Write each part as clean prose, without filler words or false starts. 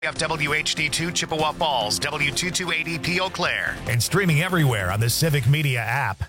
We have WHD2 Chippewa Falls, W228EP Eau Claire, and streaming everywhere on the Civic Media app.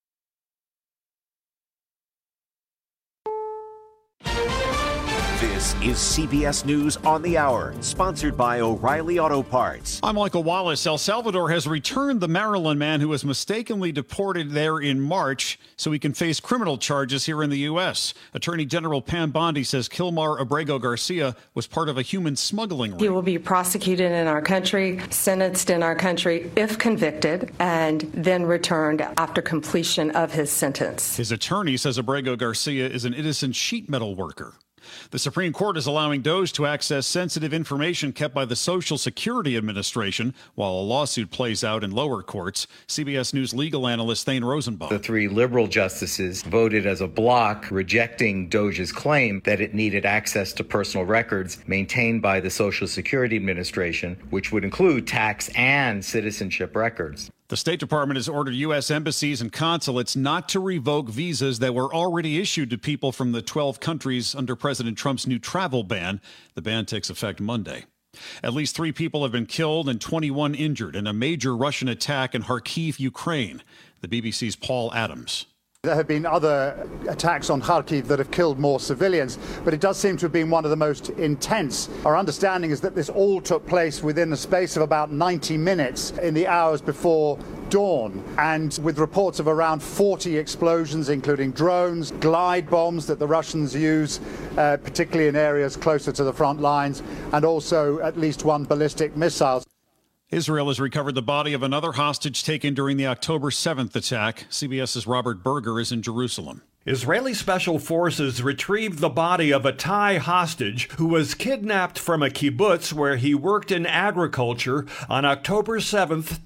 This is CBS News on the Hour, sponsored by O'Reilly Auto Parts. I'm Michael Wallace. El Salvador has returned the Maryland man who was mistakenly deported there in March so he can face criminal charges here in the U.S. Attorney General Pam Bondi says Kilmar Abrego Garcia was part of a human smuggling ring. He will be prosecuted in our country, sentenced in our country if convicted, and then returned after completion of his sentence. His attorney says Abrego Garcia is an innocent sheet metal worker. The Supreme Court is allowing DOJ to access sensitive information kept by the Social Security Administration while a lawsuit plays out in lower courts. CBS News legal analyst Thane Rosenbaum. The three liberal justices voted as a block, rejecting DOJ's claim that it needed access to personal records maintained by the Social Security Administration, which would include tax and citizenship records. The State Department has ordered U.S. embassies and consulates not to revoke visas that were already issued to people from the 12 countries under President Trump's new travel ban. The ban takes effect Monday. At least 3 people have been killed and 21 injured in a major Russian attack in Kharkiv, Ukraine. The BBC's Paul Adams. There have been other attacks on Kharkiv that have killed more civilians, but it does seem to have been one of the most intense. Our understanding is that this all took place within the space of about 90 minutes in the hours before dawn, and with reports of around 40 explosions, including drones, glide bombs that the Russians use, particularly in areas closer to the front lines, and also at least one ballistic missile. Israel has recovered the body of another hostage taken during the October 7th attack. CBS's Robert Berger is in Jerusalem. Israeli special forces retrieved the body of a Thai hostage who was kidnapped from a kibbutz where he worked in agriculture on October 7th,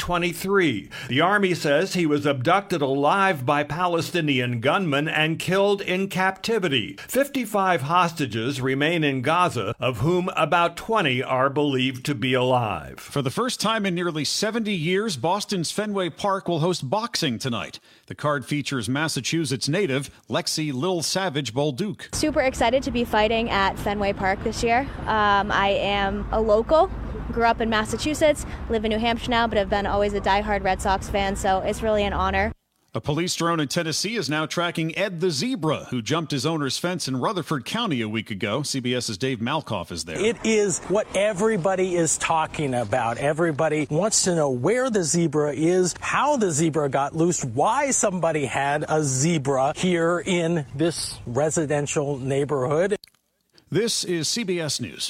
2023. The army says he was abducted alive by Palestinian gunmen and killed in captivity. 55 hostages remain in Gaza, of whom about 20 are believed to be alive. For the first time in nearly 70 years, Boston's Fenway Park will host boxing tonight. The card features Massachusetts native Lexi Lil Savage Bolduc. Super excited to be fighting at Fenway Park this year. I am a local, grew up in Massachusetts, live in New Hampshire now, but have been always a diehard Red Sox fan, so it's really an honor. A police drone in Tennessee is now tracking Ed the Zebra, who jumped his owner's fence in Rutherford County a week ago. CBS's Dave Malkoff is there. It is what everybody is talking about. Everybody wants to know where the zebra is, how the zebra got loose, why somebody had a zebra here in this residential neighborhood. This is CBS News.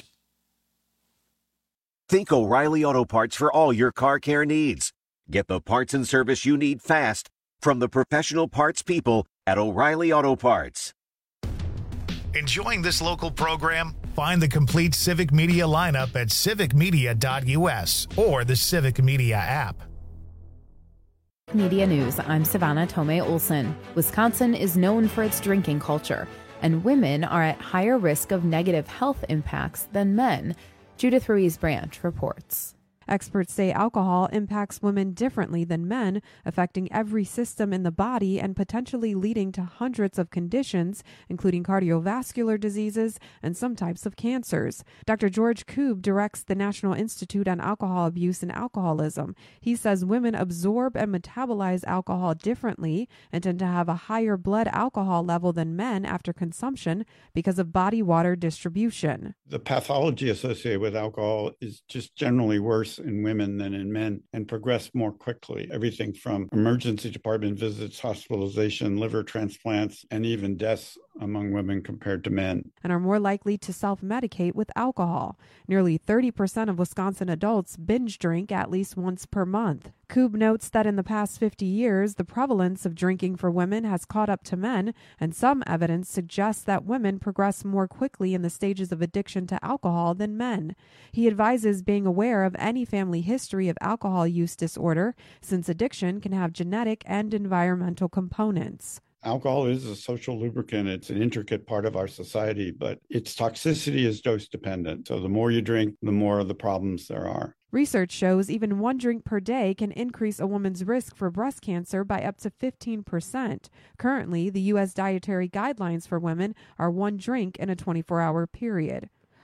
Think O'Reilly Auto Parts for all your car care needs. Get the parts and service you need fast from the professional parts people at O'Reilly Auto Parts. Enjoying this local program? Find the complete Civic Media lineup at civicmedia.us or the Civic Media app. Media News, I'm Savannah Tomei Olson. Wisconsin is known for its drinking culture, and women are at higher risk of negative health impacts than men. Judith Ruiz-Branch reports. Experts say alcohol impacts women differently than men, affecting every system in the body and potentially leading to hundreds of conditions, including cardiovascular diseases and some types of cancers. Dr. George Koob directs the National Institute on Alcohol Abuse and Alcoholism. He says women absorb and metabolize alcohol differently and tend to have a higher blood alcohol level than men after consumption because of body water distribution. The pathology associated with alcohol is just generally worse in women than in men and progress more quickly. Everything from emergency department visits, hospitalization, liver transplants, and even deaths among women compared to men. And are more likely to self-medicate with alcohol. Nearly 30% of Wisconsin adults binge drink at least once per month. Koob notes that in the past 50 years, the prevalence of drinking for women has caught up to men, and some evidence suggests that women progress more quickly in the stages of addiction to alcohol than men. He advises being aware of any family history of alcohol use disorder, since addiction can have genetic and environmental components. Alcohol is a social lubricant. It's an intricate part of our society, but its toxicity is dose dependent. So the more you drink, the more of the problems there are. Research shows even one drink per day can increase a woman's risk for breast cancer by up to 15%. Currently, the U.S. dietary guidelines for women are one drink in a 24-hour period.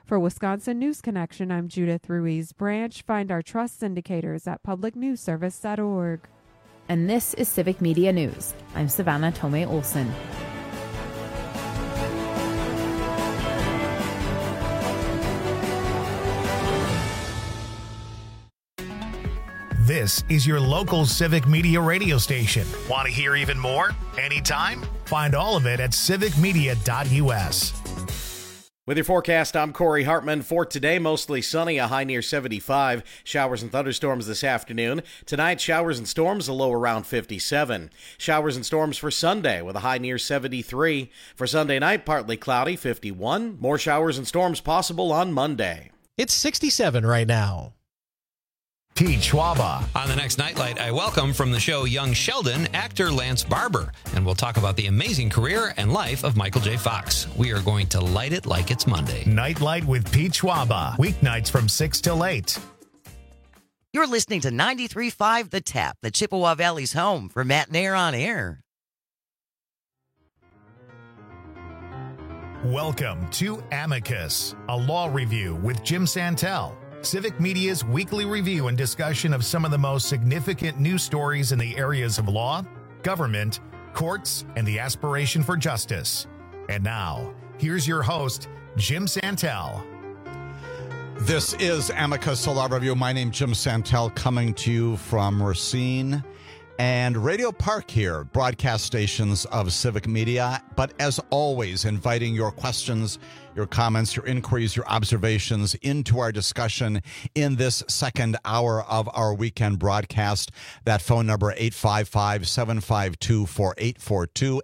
For Wisconsin News Connection, I'm Judith Ruiz Branch. Find our trust indicators at publicnewsservice.org. And this is Civic Media News. I'm Savannah Tomei Olson. This is your local Civic Media radio station. Want to hear even more? Anytime? Find all of it at civicmedia.us. With your forecast, I'm Corey Hartman. For today, mostly sunny, a high near 75. Showers and thunderstorms this afternoon. Tonight, showers and storms, a low around 57. Showers and storms for Sunday with a high near 73. For Sunday night, partly cloudy, 51. More showers and storms possible on Monday. It's 67 right now. Pete Schwaba. On the next Nightlight, I welcome from the show Young Sheldon, actor Lance Barber, and we'll talk about the amazing career and life of Michael J. Fox. We are going to light it like it's Monday. Nightlight with Pete Schwaba, weeknights from 6 till 8. You're listening to 93.5 The Tap, the Chippewa Valley's home for Matt Nair on Air. Welcome to Amicus, a law review with Jim Santel. Civic Media's weekly review and discussion of some of the most significant news stories in the areas of law, government, courts, and the aspiration for justice. And now, here's your host, Jim Santel. This is Amicus, a law review. My name's Jim Santel, coming to you from Racine and Radio Park here, broadcast stations of Civic Media. But as always, inviting your questions, your comments, your inquiries, your observations into our discussion in this second hour of our weekend broadcast. That phone number, 855-752-4842,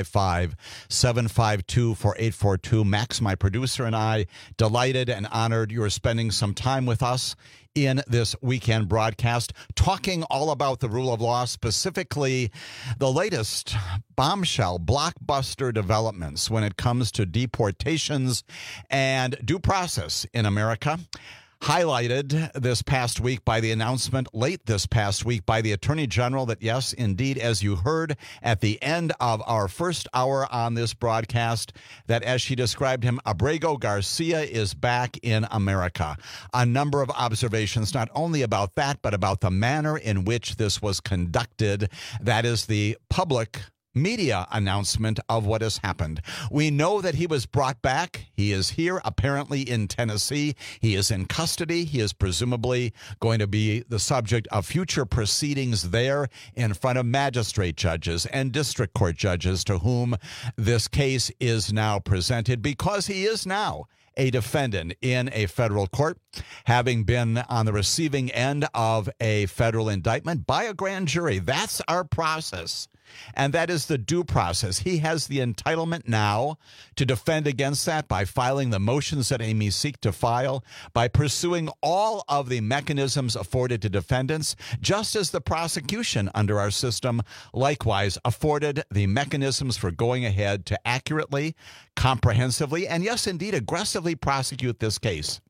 855-752-4842. Max, my producer, and I, delighted and honored you are spending some time with us in this weekend broadcast, talking all about the rule of law, specifically the latest bombshell, blockbuster developments when it comes to deportations and due process in America. Highlighted this past week by the announcement late this past week by the Attorney General that, yes, indeed, as you heard at the end of our first hour on this broadcast, that as she described him, Abrego Garcia is back in America. A number of observations, not only about that, but about the manner in which this was conducted. That is the public media announcement of what has happened. We know that he was brought back. He is here, apparently in Tennessee. He is in custody. He is presumably going to be the subject of future proceedings there in front of magistrate judges and district court judges to whom this case is now presented, because he is now a defendant in a federal court, having been on the receiving end of a federal indictment by a grand jury. That's our process. And that is the due process. He has the entitlement now to defend against that by filing the motions that Amy seek to file, by pursuing all of the mechanisms afforded to defendants, just as the prosecution under our system likewise afforded the mechanisms for going ahead to accurately, comprehensively, and yes, indeed, aggressively prosecute this case.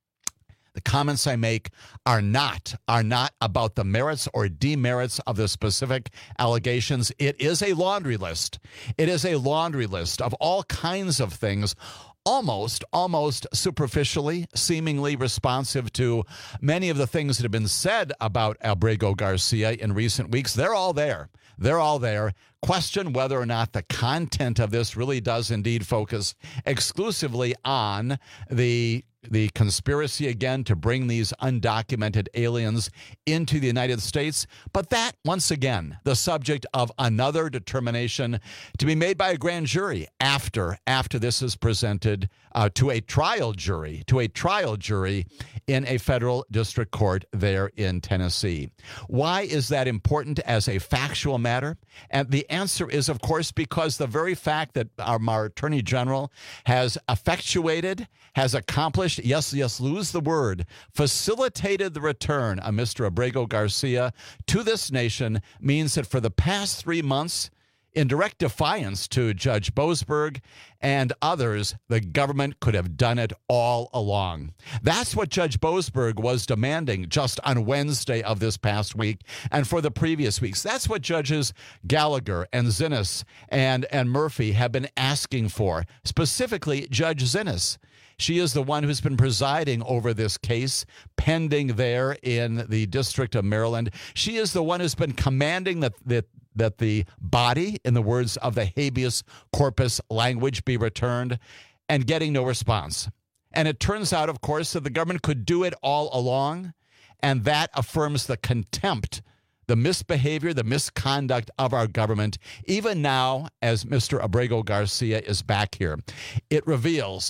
The comments I make are not about the merits or demerits of the specific allegations. It is a laundry list. It is a laundry list of all kinds of things, almost superficially, seemingly responsive to many of the things that have been said about Abrego Garcia in recent weeks. They're all there. They're all there. Question whether or not the content of this really does indeed focus exclusively on the conspiracy, again, to bring these undocumented aliens into the United States. But that, once again, the subject of another determination to be made by a grand jury after this is presented to a trial jury in a federal district court there in Tennessee. Why is that important as a factual matter? And the answer is, of course, because the very fact that our Attorney General has effectuated, has accomplished, yes, lose the word, facilitated the return of Mr. Abrego Garcia to this nation means that for the past 3 months, In direct defiance to Judge Boasberg and others, the government could have done it all along. That's what Judge Boasberg was demanding just on Wednesday of this past week and for the previous weeks. That's what Judges Gallagher and Zinnes and Murphy have been asking for, specifically Judge Zinnes. She is the one who's been presiding over this case pending there in the District of Maryland. She is the one who's been commanding that the body, in the words of the habeas corpus language, be returned, and getting no response. And it turns out, of course, that the government could do it all along, and that affirms the contempt, the misbehavior, the misconduct of our government, even now as Mr. Abrego Garcia is back here. It reveals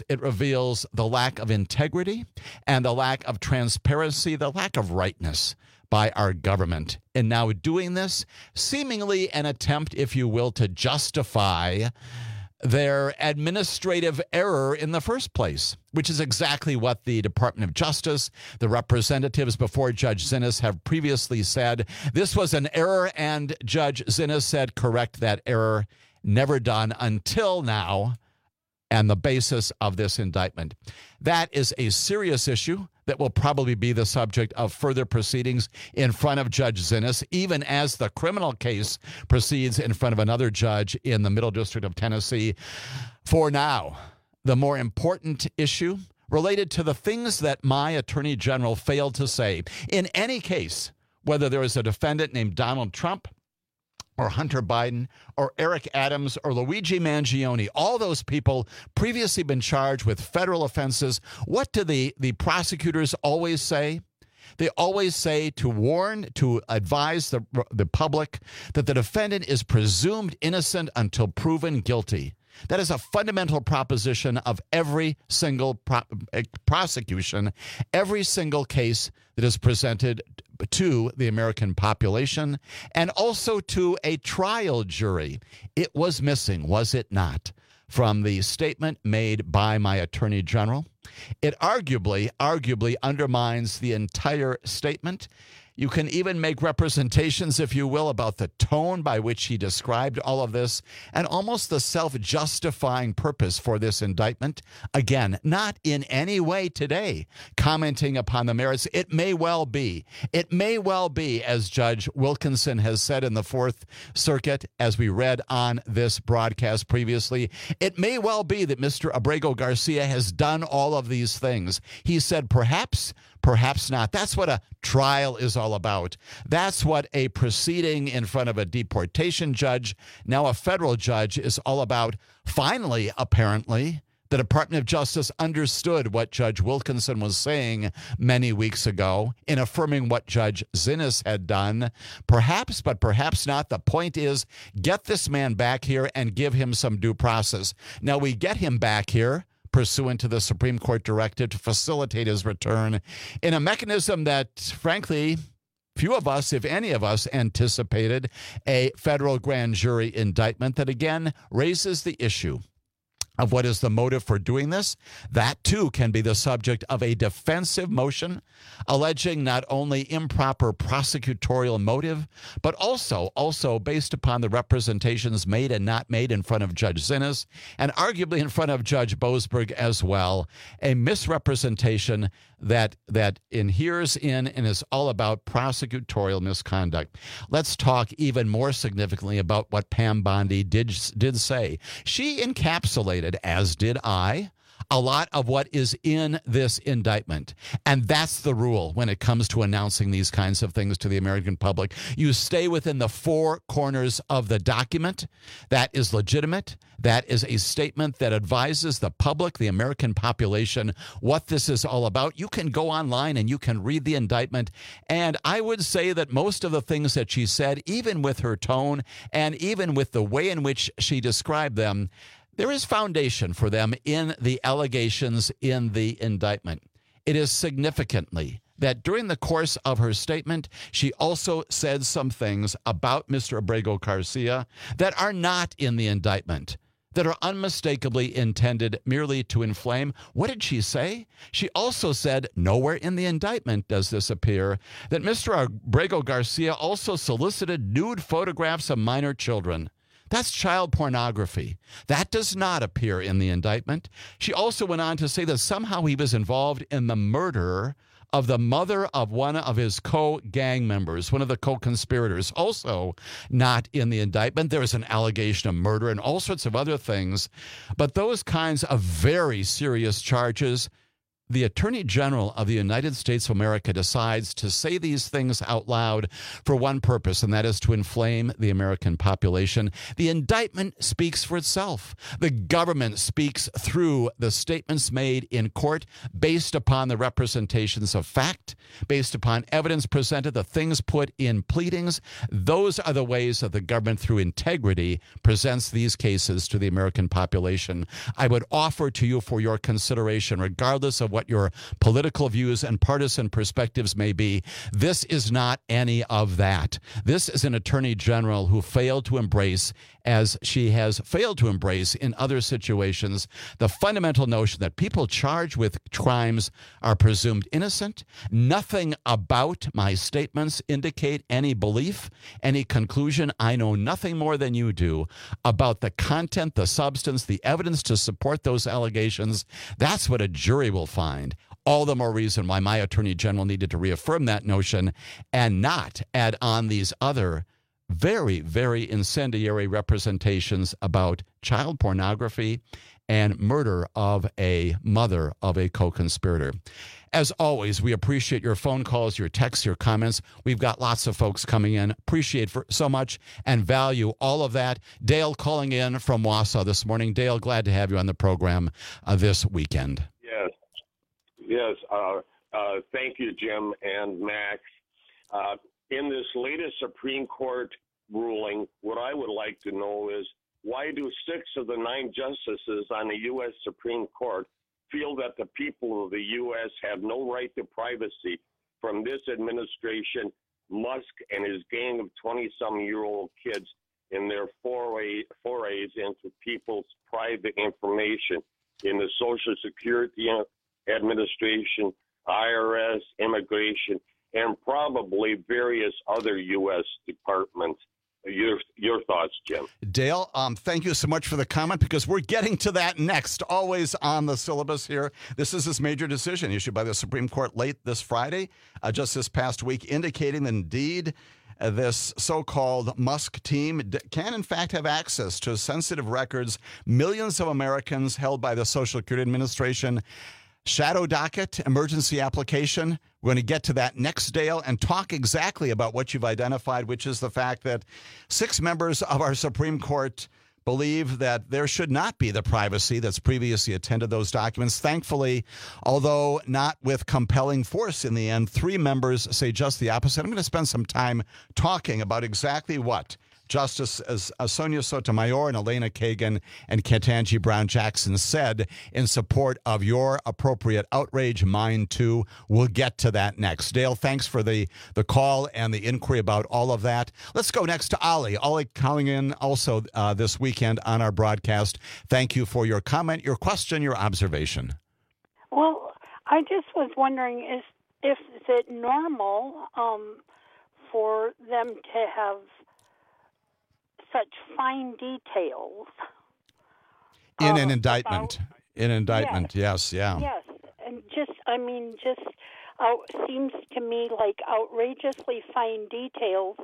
the lack of integrity and the lack of transparency, the lack of rightness by our government. And now doing this, seemingly an attempt, if you will, to justify their administrative error in the first place, which is exactly what the Department of Justice, the representatives before Judge Zinnes have previously said. This was an error, and Judge Zinnes said, correct that error, never done until now, and the basis of this indictment. That is a serious issue that will probably be the subject of further proceedings in front of Judge Zinnes, even as the criminal case proceeds in front of another judge in the Middle District of Tennessee. For now, the more important issue related to the things that my Attorney General failed to say. In any case, whether there is a defendant named Donald Trump, or Hunter Biden, or Eric Adams, or Luigi Mangione, all those people previously been charged with federal offenses. What do the prosecutors always say? They always say to warn, to advise the public that the defendant is presumed innocent until proven guilty. That is a fundamental proposition of every single prosecution, every single case that is presented to the American population and also to a trial jury. It was missing, was it not, from the statement made by my Attorney General? It arguably undermines the entire statement. You can even make representations, if you will, about the tone by which he described all of this and almost the self-justifying purpose for this indictment. Again, not in any way today commenting upon the merits. It may well be, as Judge Wilkinson has said in the Fourth Circuit, as we read on this broadcast previously, it may well be that Mr. Abrego Garcia has done all of these things. He said perhaps not. That's what a trial is all about. That's what a proceeding in front of a deportation judge, now a federal judge, is all about. Finally, apparently, the Department of Justice understood what Judge Wilkinson was saying many weeks ago in affirming what Judge Zinnes had done. Perhaps, but perhaps not. The point is, get this man back here and give him some due process. Now, we get him back here pursuant to the Supreme Court directive to facilitate his return in a mechanism that, frankly, few of us, if any of us, anticipated, a federal grand jury indictment that again raises the issue of what is the motive for doing this. That, too, can be the subject of a defensive motion alleging not only improper prosecutorial motive, but also based upon the representations made and not made in front of Judge Zinnes and arguably in front of Judge Boasberg as well, a misrepresentation that adheres in and is all about prosecutorial misconduct. Let's talk even more significantly about what Pam Bondi did say. She encapsulated, as did I, a lot of what is in this indictment. And that's the rule when it comes to announcing these kinds of things to the American public. You stay within the four corners of the document. That is legitimate. That is a statement that advises the public, the American population, what this is all about. You can go online and you can read the indictment. And I would say that most of the things that she said, even with her tone and even with the way in which she described them, there is foundation for them in the allegations in the indictment. It is significantly that during the course of her statement, she also said some things about Mr. Abrego Garcia that are not in the indictment, that are unmistakably intended merely to inflame. What did she say? She also said, nowhere in the indictment does this appear, that Mr. Abrego Garcia also solicited nude photographs of minor children. That's child pornography. That does not appear in the indictment. She also went on to say that somehow he was involved in the murder of the mother of one of his co-gang members, one of the co-conspirators, also not in the indictment. There is an allegation of murder and all sorts of other things. But those kinds of very serious charges, the Attorney General of the United States of America decides to say these things out loud for one purpose, and that is to inflame the American population. The indictment speaks for itself. The government speaks through the statements made in court based upon the representations of fact, based upon evidence presented, the things put in pleadings. Those are the ways that the government, through integrity, presents these cases to the American population. I would offer to you for your consideration, regardless of what your political views and partisan perspectives may be, this is not any of that. This is an attorney general who failed to embrace, as she has failed to embrace in other situations, the fundamental notion that people charged with crimes are presumed innocent. Nothing about my statements indicate any belief, any conclusion. I know nothing more than you do about the content, the substance, the evidence to support those allegations. That's what a jury will find. All the more reason why my attorney general needed to reaffirm that notion and not add on these other very, very incendiary representations about child pornography and murder of a mother of a co-conspirator. As always, we appreciate your phone calls, your texts, your comments. We've got lots of folks coming in. Appreciate so much and value all of that. Dale calling in from Wausau this morning. Dale, glad to have you on the program this weekend. Yes. Thank you, Jim and Max. In this latest Supreme Court ruling, what I would like to know is, why do 6 of the 9 justices on the U.S. Supreme Court feel that the people of the U.S. have no right to privacy from this administration, Musk and his gang of 20-some-year-old kids in their forays into people's private information in the Social Security Administration, IRS, immigration, and probably various other U.S. departments? Your thoughts, Jim. Dale, thank you so much for the comment, because we're getting to that next, always on the syllabus here. This is this major decision issued by the Supreme Court late this Friday, just this past week, indicating that indeed this so-called Musk team can, in fact, have access to sensitive records, millions of Americans held by the Social Security Administration. Shadow docket, emergency application. We're going to get to that next, Dale, and talk exactly about what you've identified, which is the fact that 6 members of our Supreme Court believe that there should not be the privacy that's previously attended those documents. Thankfully, although not with compelling force in the end, 3 members say just the opposite. I'm going to spend some time talking about exactly what Justices Sonia Sotomayor and Elena Kagan and Ketanji Brown Jackson said in support of your appropriate outrage, mine too. We'll get to that next. Dale, thanks for the call and the inquiry about all of that. Let's go next to Ollie. Ollie calling in also this weekend on our broadcast. Thank you for your comment, your question, your observation. Well, I just was wondering, is it normal for them to have such fine details in an indictment? In an indictment, yes, yeah. Yes, and just seems to me like outrageously fine details.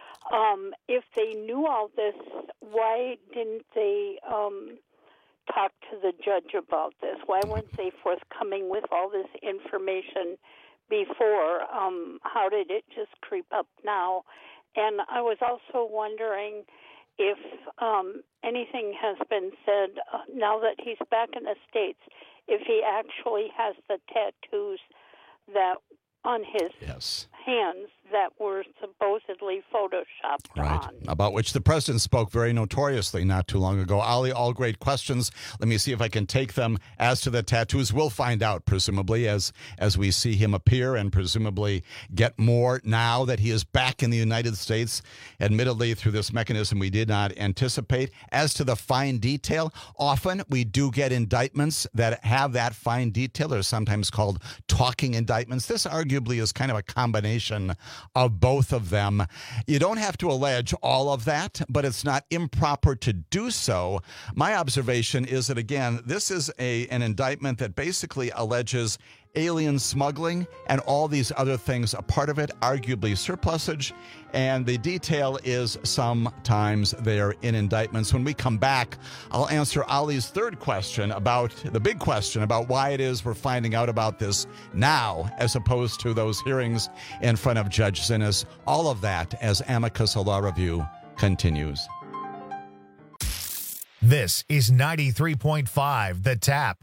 If they knew all this, why didn't they talk to the judge about this? Why weren't they forthcoming with all this information before? How did it just creep up now? And I was also wondering if anything has been said now that he's back in the States, if he actually has the tattoos that on his hands that were supposedly photoshopped on. About which the president spoke very notoriously not too long ago. Ali, all great questions. Let me see if I can take them. As to the tattoos, we'll find out, presumably, as we see him appear and presumably get more now that he is back in the United States, admittedly through this mechanism we did not anticipate. As to the fine detail, often we do get indictments that have that fine detail. They're sometimes called talking indictments. This arguably is kind of a combination of both of them. You don't have to allege all of that, but it's not improper to do so. My observation is that, again, this is an indictment that basically alleges alien smuggling and all these other things. A part of it, arguably surplusage, and the detail is sometimes there in indictments. When we come back, I'll answer Ali's third question about the big question about why it is we're finding out about this now as opposed to those hearings in front of Judge Zinnes. All of that as Amicus Law Review continues. This is 93.5 The Tap.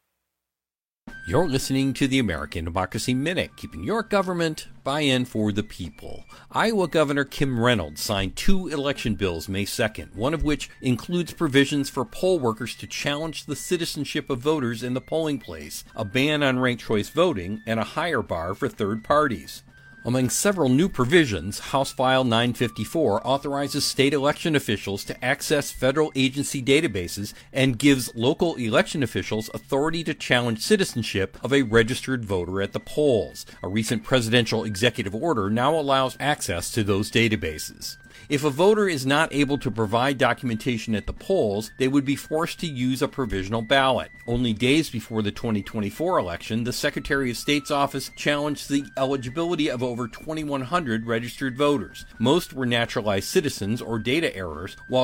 You're listening to the American Democracy Minute, keeping your government buy-in for the people. Iowa Governor Kim Reynolds signed 2 election bills May 2nd, one of which includes provisions for poll workers to challenge the citizenship of voters in the polling place, a ban on ranked choice voting, and a higher bar for third parties. Among several new provisions, House File 954 authorizes state election officials to access federal agency databases and gives local election officials authority to challenge citizenship of a registered voter at the polls. A recent presidential executive order now allows access to those databases. If a voter is not able to provide documentation at the polls, they would be forced to use a provisional ballot. Only days before the 2024 election, the Secretary of State's office challenged the eligibility of over 2,100 registered voters. Most were naturalized citizens or data errors, while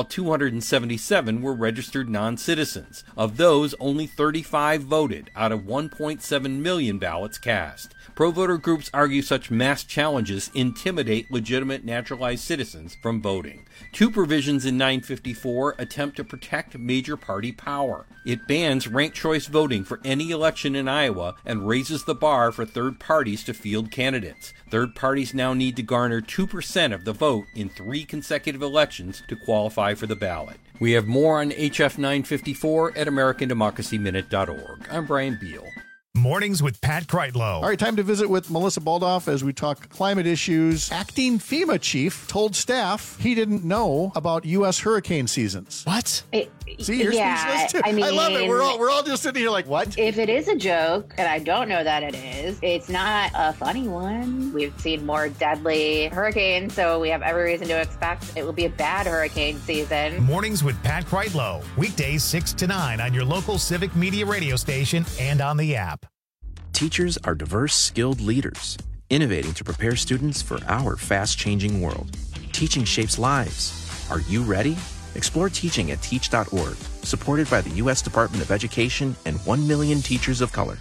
277 were registered non-citizens. Of those, only 35 voted out of 1.7 million ballots cast. Pro-voter groups argue such mass challenges intimidate legitimate naturalized citizens from voting. 2 provisions in 954 attempt to protect major party power. It bans ranked choice voting for any election in Iowa and raises the bar for third parties to field candidates. Third parties now need to garner 2% of the vote in 3 consecutive elections to qualify for the ballot. We have more on HF 954 at AmericanDemocracyMinute.org. I'm Brian Beal. Mornings with Pat Kreitlow. All right, time to visit with Melissa Baldoff as we talk climate issues. Acting FEMA chief told staff he didn't know about U.S. hurricane seasons. What? See, you're speechless too. I mean, I love it. We're all just sitting here like, what? If it is a joke, and I don't know that it is, it's not a funny one. We've seen more deadly hurricanes, so we have every reason to expect it will be a bad hurricane season. Mornings with Pat Kreitlow. Weekdays 6 to 9 on your local Civic Media radio station and on the app. Teachers are diverse, skilled leaders, innovating to prepare students for our fast-changing world. Teaching shapes lives. Are you ready? Explore teaching at teach.org, supported by the U.S. Department of Education and 1 million teachers of color.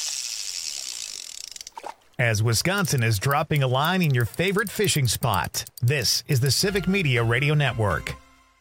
As Wisconsin is dropping a line in your favorite fishing spot, this is the Civic Media Radio Network.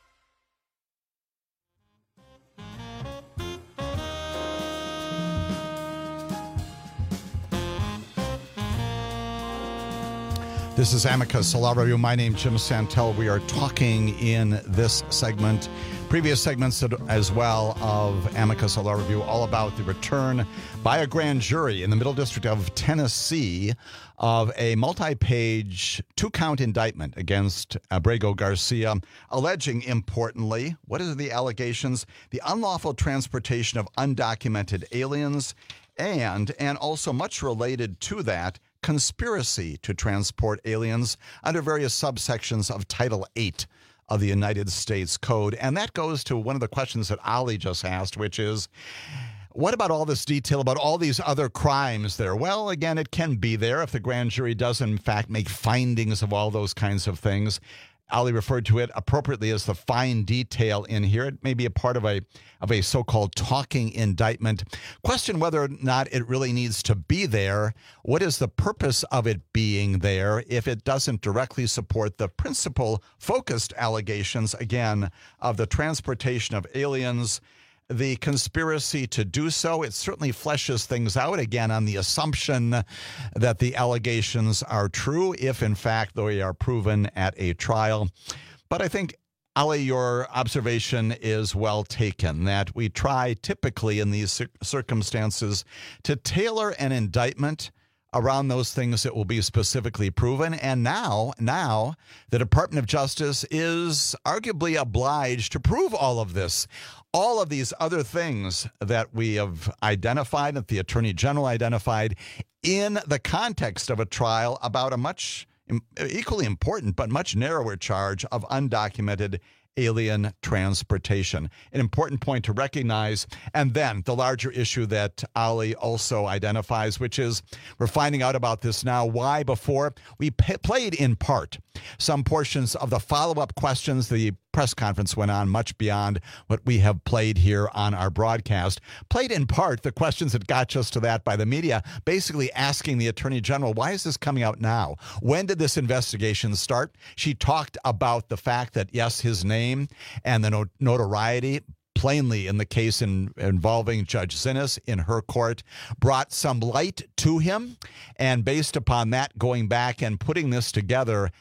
This is Amicus Law Review. My name is Jim Santel. We are talking in this segment, previous segments as well, of Amicus Law Review, all about the return by a grand jury in the Middle District of Tennessee of a multi-page 2-count indictment against Abrego Garcia, alleging, importantly, what are the allegations? The unlawful transportation of undocumented aliens and also much related to that, conspiracy to transport aliens under various subsections of Title VIII of the United States Code. And that goes to one of the questions that Ali just asked, which is, what about all this detail about all these other crimes there? Well, again, it can be there if the grand jury does, in fact, make findings of all those kinds of things. Ali referred to it appropriately as the fine detail in here. It may be a part of a so-called talking indictment. Question whether or not it really needs to be there. What is the purpose of it being there if it doesn't directly support the principal focused allegations, again, of the transportation of aliens, the conspiracy to do so? It certainly fleshes things out, again, on the assumption that the allegations are true, if in fact they are proven at a trial. But I think, Ali, your observation is well taken, that we try typically in these circumstances to tailor an indictment around those things that will be specifically proven. And now the Department of Justice is arguably obliged to prove all of this. All of these other things that we have identified, that the Attorney General identified in the context of a trial about a much equally important but much narrower charge of undocumented alien transportation. An important point to recognize. And then the larger issue that Ali also identifies, which is we're finding out about this now. Why before? We played in part some portions of the follow-up questions. The press conference went on much beyond what we have played here on our broadcast. Played in part the questions that got us to that by the media, basically asking the Attorney General, why is this coming out now? When did this investigation start? She talked about the fact that, yes, his name and the notoriety plainly in the case involving Judge Zinnes in her court brought some light to him. And based upon that, going back and putting this together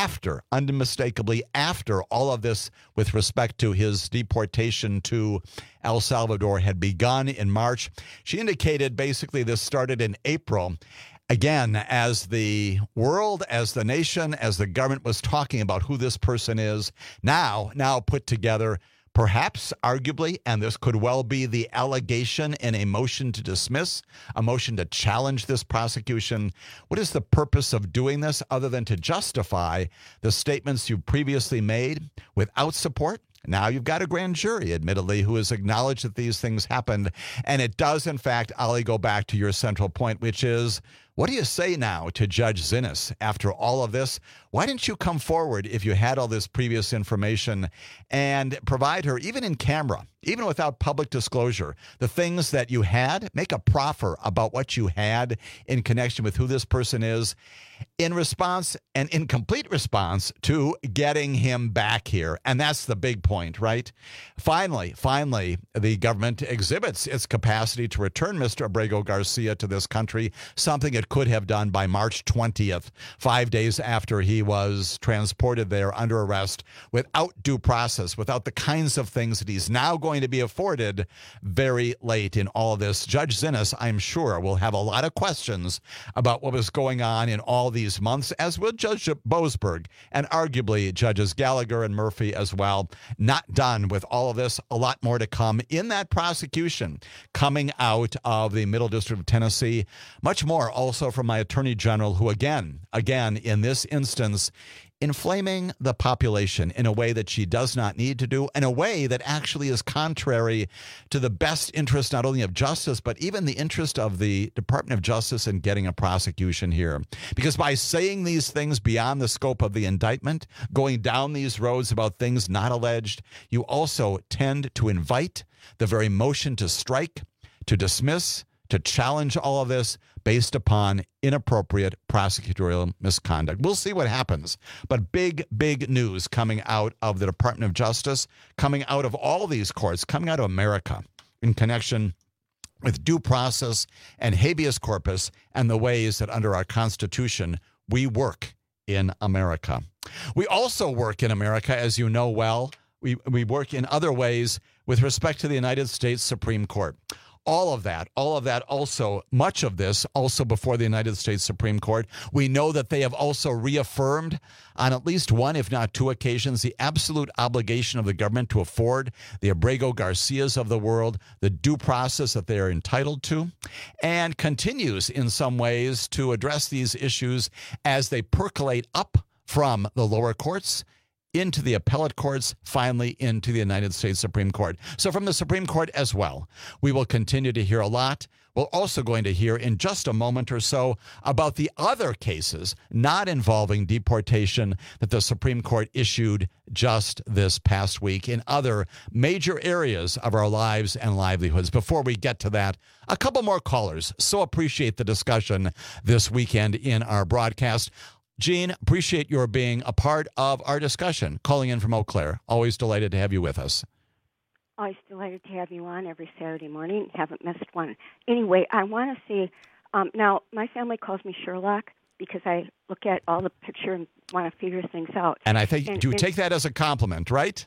unmistakably after all of this with respect to his deportation to El Salvador had begun in March, she indicated basically this started in April. Again, as the world, as the nation, as the government was talking about who this person is, now put together, perhaps, arguably, and this could well be the allegation in a motion to dismiss, a motion to challenge this prosecution. What is the purpose of doing this other than to justify the statements you previously made without support? Now you've got a grand jury, admittedly, who has acknowledged that these things happened. And it does, in fact, Ali, go back to your central point, which is, what do you say now to Judge Zinnes after all of this? Why didn't you come forward if you had all this previous information and provide her, even in camera, even without public disclosure, the things that you had? Make a proffer about what you had in connection with who this person is in response and in complete response to getting him back here. And that's the big point, right? Finally, the government exhibits its capacity to return Mr. Abrego Garcia to this country, something it could have done by March 20th, 5 days after he was transported there under arrest, without due process, without the kinds of things that he's now going to be afforded very late in all of this. Judge Zinnes, I'm sure, will have a lot of questions about what was going on in all these months, as will Judge Boasberg and arguably Judges Gallagher and Murphy as well. Not done with all of this. A lot more to come in that prosecution coming out of the Middle District of Tennessee. Much more also from my Attorney General, who again, in this instance, inflaming the population in a way that she does not need to do, in a way that actually is contrary to the best interest not only of justice, but even the interest of the Department of Justice in getting a prosecution here. Because by saying these things beyond the scope of the indictment, going down these roads about things not alleged, you also tend to invite the very motion to strike, to dismiss, to challenge all of this based upon inappropriate prosecutorial misconduct. We'll see what happens. But big news coming out of the Department of Justice, coming out of all these courts, coming out of America in connection with due process and habeas corpus and the ways that under our Constitution we work in America. We also work in America, as you know well. We work in other ways with respect to the United States Supreme Court. All of that also, much of this also before the United States Supreme Court. We know that they have also reaffirmed on at least one, if not two occasions, the absolute obligation of the government to afford the Abrego Garcias of the world the due process that they are entitled to, and continues in some ways to address these issues as they percolate up from the lower courts into the appellate courts, finally into the United States Supreme Court. So from the Supreme Court as well, we will continue to hear a lot. We're also going to hear in just a moment or so about the other cases not involving deportation that the Supreme Court issued just this past week in other major areas of our lives and livelihoods. Before we get to that, a couple more callers. So appreciate the discussion this weekend in our broadcast. Gene, appreciate your being a part of our discussion. Calling in from Eau Claire. Always delighted to have you with us. Always delighted to have you on every Saturday morning. Haven't missed one. Anyway, I want to say, now my family calls me Sherlock because I look at all the picture and want to figure things out. And I think, do you take that as a compliment, right?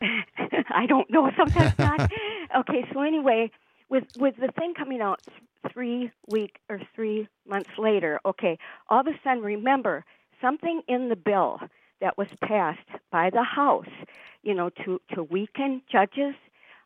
I don't know. Sometimes not. Okay, so anyway, with the thing coming out 3 months later, okay, all of a sudden, remember, something in the bill that was passed by the House, to weaken judges,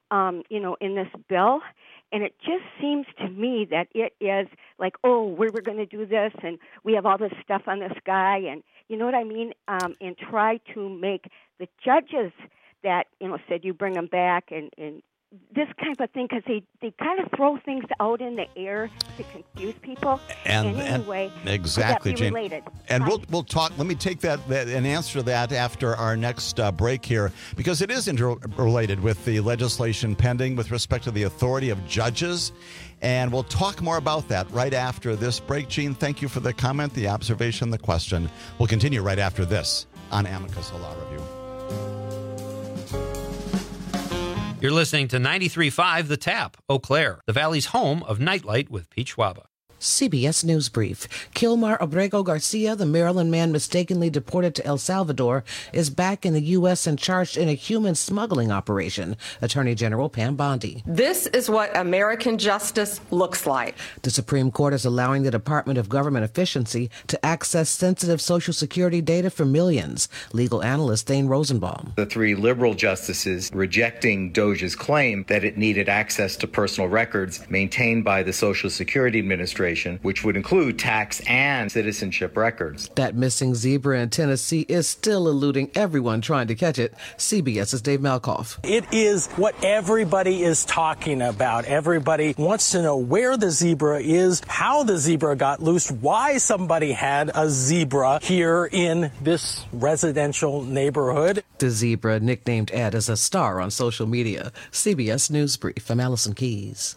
in this bill. And it just seems to me that it is like, oh, we were going to do this, and we have all this stuff on this guy, and you know what I mean, and try to make the judges that, said you bring them back and this kind of thing, because they kind of throw things out in the air to confuse people. And anyway, exactly, would that be Jane. related? And we'll talk. Let me take that and answer that after our next break here, because it is interrelated with the legislation pending with respect to the authority of judges. And we'll talk more about that right after this break. Gene, thank you for the comment, the observation, the question. We'll continue right after this on Amicus Law Review. You're listening to 93.5 The Tap, Eau Claire, the Valley's home of Nightlight with Pete Schwaba. CBS News Brief. Kilmar Abrego Garcia, the Maryland man mistakenly deported to El Salvador, is back in the U.S. and charged in a human smuggling operation. Attorney General Pam Bondi. This is what American justice looks like. The Supreme Court is allowing the Department of Government Efficiency to access sensitive Social Security data for millions. Legal analyst Thane Rosenbaum. The three liberal justices rejecting DOJ's claim that it needed access to personal records maintained by the Social Security Administration, which would include tax and citizenship records. That missing zebra in Tennessee is still eluding everyone trying to catch it. CBS's Dave Malkoff. It is what everybody is talking about. Everybody wants to know where the zebra is, how the zebra got loose, why somebody had a zebra here in this residential neighborhood. The zebra, nicknamed Ed, is a star on social media. CBS News Brief. I'm Allison Keys.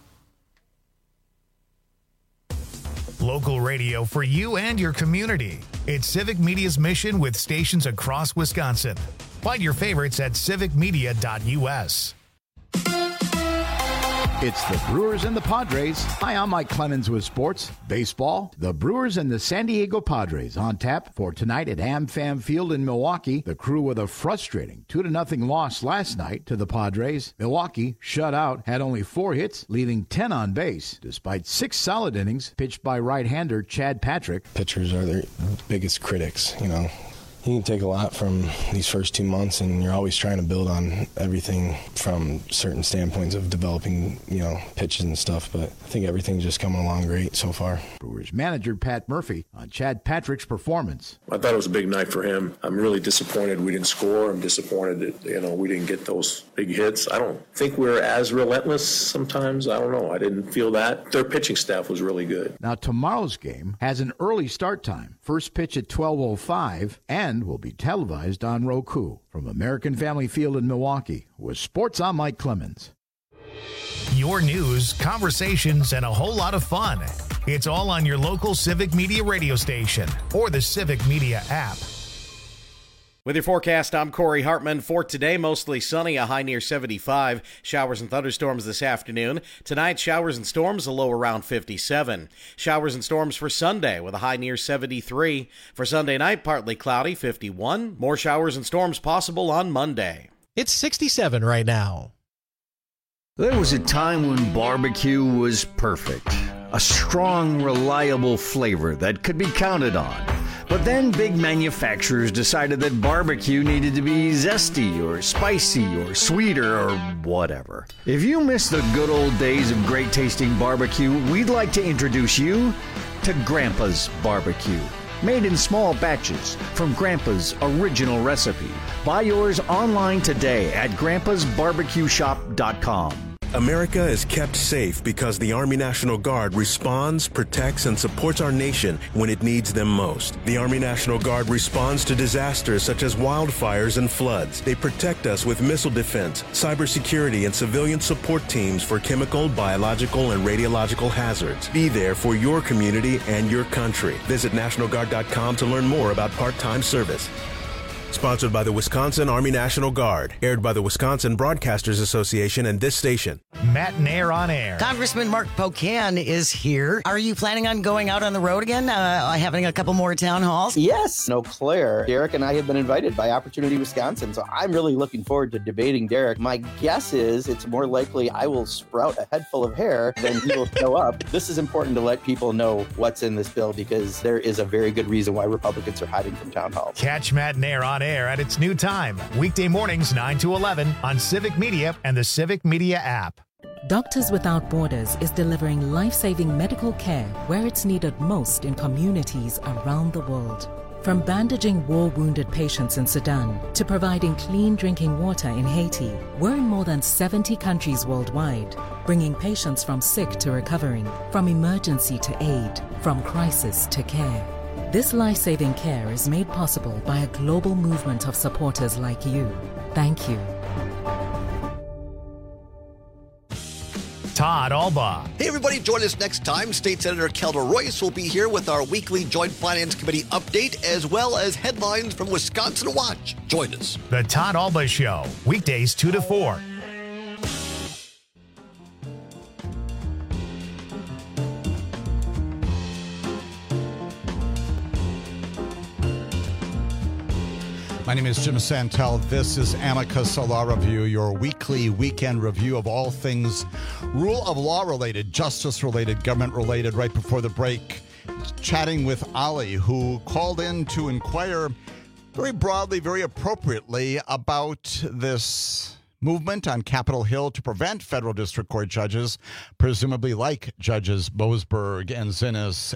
Local radio for you and your community. It's Civic Media's mission with stations across Wisconsin. Find your favorites at civicmedia.us. It's the Brewers and the Padres. Hi, I'm Mike Clemens with sports. Baseball, the Brewers and the San Diego Padres on tap for tonight at AmFam Field in Milwaukee. The Crew with a frustrating 2-0 loss last night to the Padres. Milwaukee, shut out, had only 4 hits, leaving 10 on base, despite 6 solid innings pitched by right-hander Chad Patrick. Pitchers are their biggest critics, You can take a lot from these first 2 months, and you're always trying to build on everything from certain standpoints of developing, pitches and stuff. But I think everything's just coming along great so far. Brewers manager Pat Murphy on Chad Patrick's performance. I thought it was a big night for him. I'm really disappointed we didn't score. I'm disappointed that, we didn't get those big hits. I don't think we're as relentless sometimes. I don't know. I didn't feel that. Their pitching staff was really good. Now, tomorrow's game has an early start time. First pitch at 12:05 and will be televised on Roku. From American Family Field in Milwaukee, with sports, I'm Mike Clemens. Your news, conversations, and a whole lot of fun. It's all on your local Civic Media radio station or the Civic Media app. With your forecast, I'm Corey Hartman. For today, mostly sunny, a high near 75. Showers and thunderstorms this afternoon. Tonight, showers and storms, a low around 57. Showers and storms for Sunday with a high near 73. For Sunday night, partly cloudy, 51. More showers and storms possible on Monday. It's 67 right now. There was a time when barbecue was perfect. A strong, reliable flavor that could be counted on. But then big manufacturers decided that barbecue needed to be zesty or spicy or sweeter or whatever. If you miss the good old days of great tasting barbecue, we'd like to introduce you to Grandpa's Barbecue. Made in small batches from Grandpa's original recipe. Buy yours online today at grandpasbarbecueshop.com. America is kept safe because the Army National Guard responds, protects, and supports our nation when it needs them most. The Army National Guard responds to disasters such as wildfires and floods. They protect us with missile defense, cybersecurity, and civilian support teams for chemical, biological, and radiological hazards. Be there for your community and your country. Visit NationalGuard.com to learn more about part-time service. Sponsored by the Wisconsin Army National Guard. Aired by the Wisconsin Broadcasters Association and this station. Matt and Air on Air. Congressman Mark Pocan is here. Are you planning on going out on the road again? Having a couple more town halls? Yes, Eau Claire. Derek and I have been invited by Opportunity Wisconsin, so I'm really looking forward to debating Derek. My guess is it's more likely I will sprout a head full of hair than he will show up. This is important to let people know what's in this bill because there is a very good reason why Republicans are hiding from town halls. Catch Matt and Air on Air at its new time, weekday mornings 9 to 11 on Civic Media and the Civic Media app. Doctors Without Borders is delivering life-saving medical care where it's needed most in communities around the world. From bandaging war-wounded patients in Sudan to providing clean drinking water in Haiti, we're in more than 70 countries worldwide, bringing patients from sick to recovering, from emergency to aid, from crisis to care. This life-saving care is made possible by a global movement of supporters like you. Thank you. Todd Alba. Hey, everybody, join us next time. State Senator Kelda Royce will be here with our weekly Joint Finance Committee update, as well as headlines from Wisconsin Watch. Join us. The Todd Alba Show, weekdays 2 to 4. My name is Jim Santel. This is Amicus Law Review, your weekly weekend review of all things rule of law related, justice related, government related. Right before the break, chatting with Ali, who called in to inquire very broadly, very appropriately about this movement on Capitol Hill to prevent federal district court judges, presumably like Judges Boasberg and Zinnes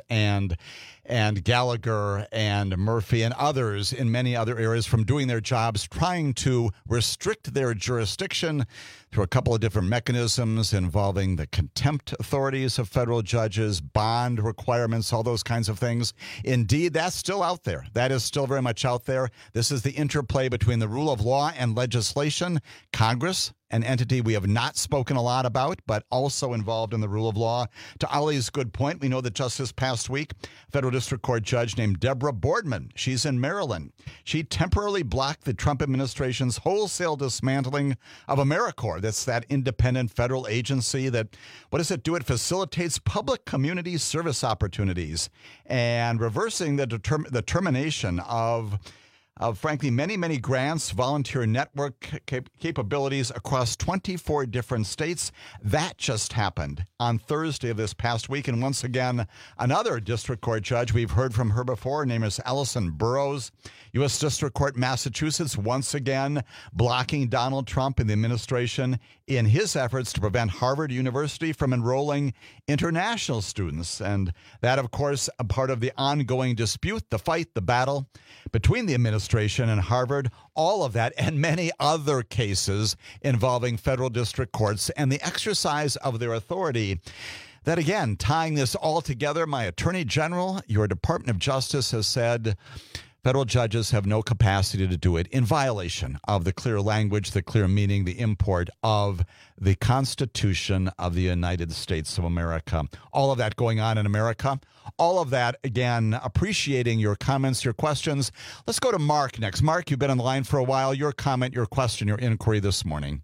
and Gallagher and Murphy and others in many other areas, from doing their jobs, trying to restrict their jurisdiction through a couple of different mechanisms involving the contempt authorities of federal judges, bond requirements, all those kinds of things. Indeed, that's still out there. That is still very much out there. This is the interplay between the rule of law and legislation. Congress, an entity we have not spoken a lot about, but also involved in the rule of law. To Ali's good point, we know that just this past week, federal district court judge named Deborah Boardman, she's in Maryland, she temporarily blocked the Trump administration's wholesale dismantling of AmeriCorps. That's that independent federal agency that, what does it do? It facilitates public community service opportunities and reversing the termination of frankly, many grants, volunteer network capabilities across 24 different states. That just happened on Thursday of this past week. And once again, another district court judge, we've heard from her before, her name is Allison Burroughs, U.S. District Court, Massachusetts, once again blocking Donald Trump and the administration in his efforts to prevent Harvard University from enrolling international students. And that, of course, a part of the ongoing dispute, the fight, the battle between the administration and Harvard, all of that and many other cases involving federal district courts and the exercise of their authority. That, again, tying this all together, my Attorney General, your Department of Justice has said federal judges have no capacity to do it in violation of the clear language, the clear meaning, the import of the Constitution of the United States of America. All of that going on in America. All of that, again, appreciating your comments, your questions. Let's go to Mark next. Mark, you've been on the line for a while. Your comment, your question, your inquiry this morning.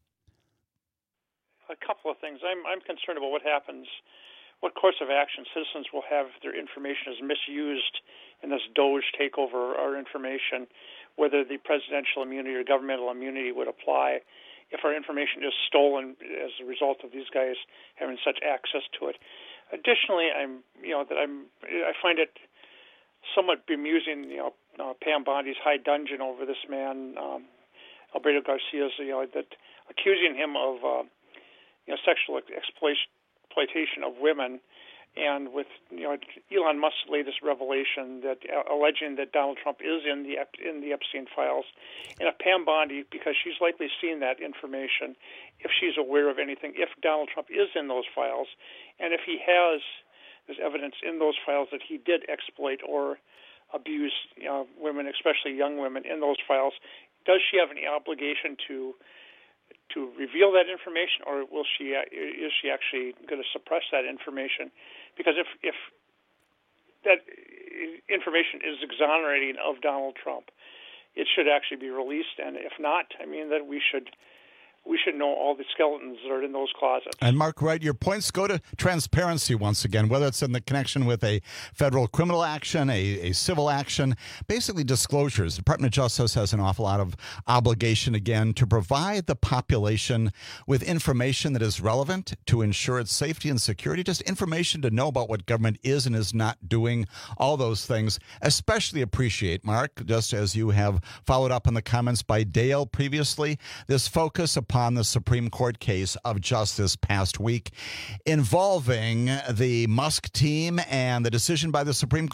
A couple of things. I'm concerned about what happens, what course of action citizens will have if their information is misused in this DOJ takeover our information, whether the presidential immunity or governmental immunity would apply if our information is stolen as a result of these guys having such access to it. Additionally, I find it somewhat bemusing, Pam Bondi's high dudgeon over this man, Alberto Garcia's, that accusing him of, sexual exploitation of women. And with Elon Musk's latest revelation that alleging that Donald Trump is in the Epstein files, and if Pam Bondi, because she's likely seen that information, if she's aware of anything, if Donald Trump is in those files, and if there's evidence in those files that he did exploit or abuse women, especially young women, in those files, does she have any obligation to reveal that information, or is she actually going to suppress that information? Because if that information is exonerating of Donald Trump, it should actually be released. And if not, that we should know all the skeletons that are in those closets. And Mark, right, your points go to transparency once again, whether it's in the connection with a federal criminal action, a civil action, basically disclosures. The Department of Justice has an awful lot of obligation, again, to provide the population with information that is relevant to ensure its safety and security, just information to know about what government is and is not doing, all those things. Especially appreciate, Mark, just as you have followed up on the comments by Dale previously, this focus upon the Supreme Court case of just this past week involving the Musk team and the decision by the Supreme Court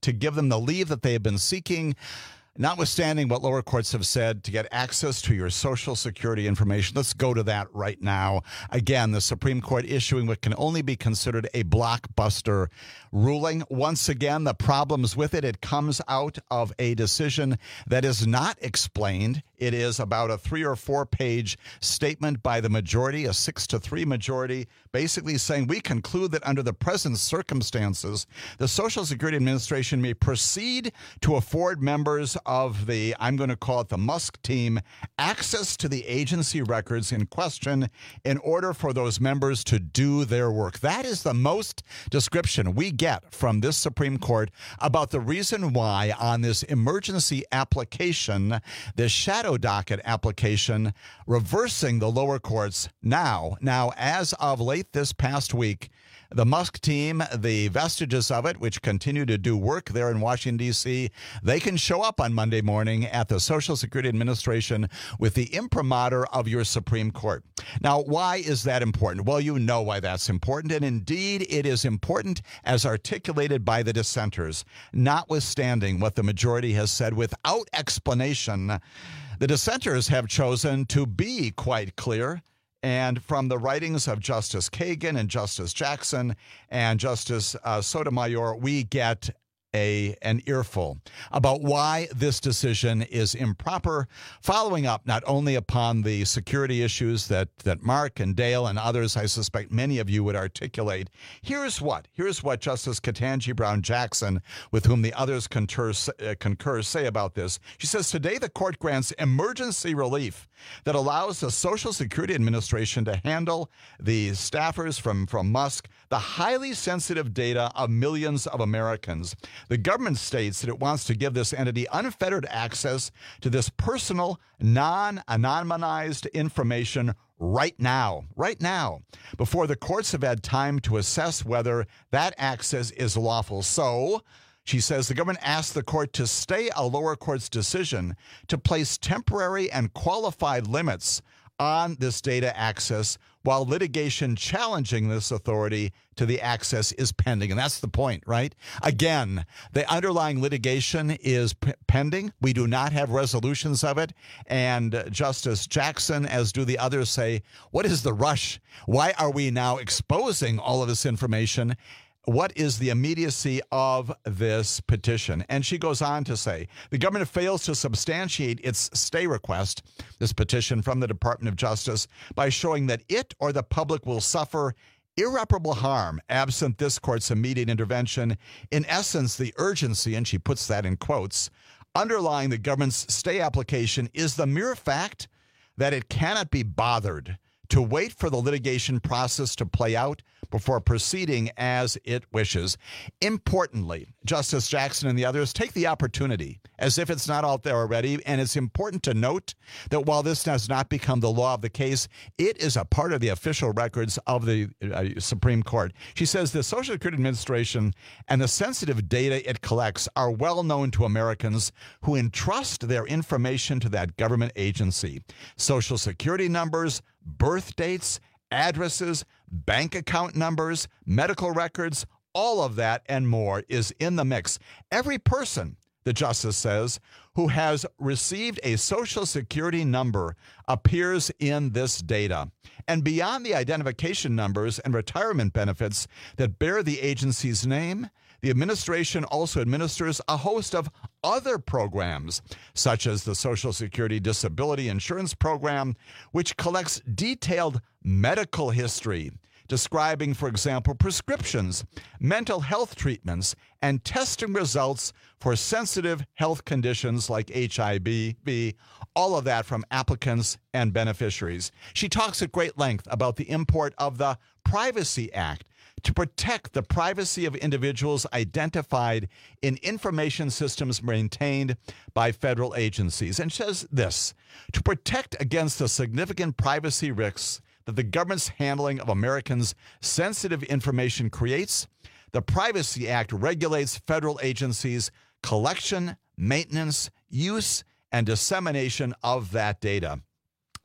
to give them the leave that they have been seeking, notwithstanding what lower courts have said, to get access to your Social Security information. Let's go to that right now. Again, the Supreme Court issuing what can only be considered a blockbuster ruling. Once again, the problems with it, it comes out of a decision that is not explained. It is about a 3 or 4 page statement by the majority, a 6-3 majority, basically saying we conclude that under the present circumstances, the Social Security Administration may proceed to afford members of the, I'm going to call it the Musk team, access to the agency records in question in order for those members to do their work. That is the most description we get from this Supreme Court about the reason why on this emergency application, this shadow docket application, reversing the lower courts now as of late this past week, the Musk team, the vestiges of it, which continue to do work there in Washington, D.C., they can show up on Monday morning at the Social Security Administration with the imprimatur of your Supreme Court. Now, why is that important? Well, you know why that's important, and indeed it is important as articulated by the dissenters, notwithstanding what the majority has said without explanation. The dissenters have chosen to be quite clear. And from the writings of Justice Kagan and Justice Jackson and Justice Sotomayor, we get an earful about why this decision is improper, following up not only upon the security issues that Mark and Dale and others, I suspect many of you would articulate. Here's what Justice Ketanji Brown Jackson, with whom the others concur, say about this. She says, today the court grants emergency relief that allows the Social Security Administration to handle the staffers from Musk the highly sensitive data of millions of Americans. The government states that it wants to give this entity unfettered access to this personal, non-anonymized information right now, before the courts have had time to assess whether that access is lawful. So, she says the government asked the court to stay a lower court's decision to place temporary and qualified limits on this data access while litigation challenging this authority to the access is pending. And that's the point, right? Again, the underlying litigation is pending. We do not have resolutions of it. And Justice Jackson, as do the others, say, what is the rush? Why are we now exposing all of this information? What is the immediacy of this petition? And she goes on to say, the government fails to substantiate its stay request, this petition from the Department of Justice, by showing that it or the public will suffer irreparable harm absent this court's immediate intervention. In essence, the urgency, and she puts that in quotes, underlying the government's stay application is the mere fact that it cannot be bothered to wait for the litigation process to play out before proceeding as it wishes. Importantly, Justice Jackson and the others take the opportunity, as if it's not out there already, and it's important to note that while this has not become the law of the case, it is a part of the official records of the Supreme Court. She says the Social Security Administration and the sensitive data it collects are well known to Americans who entrust their information to that government agency. Social Security numbers, birth dates, addresses, bank account numbers, medical records, all of that and more is in the mix. Every person, the justice says, who has received a Social Security number appears in this data. And beyond the identification numbers and retirement benefits that bear the agency's name, the administration also administers a host of other programs, such as the Social Security Disability Insurance Program, which collects detailed medical history, describing, for example, prescriptions, mental health treatments, and testing results for sensitive health conditions like HIV, all of that from applicants and beneficiaries. She talks at great length about the import of the Privacy Act to protect the privacy of individuals identified in information systems maintained by federal agencies. And says this, to protect against the significant privacy risks that the government's handling of Americans' sensitive information creates, the Privacy Act regulates federal agencies' collection, maintenance, use, and dissemination of that data.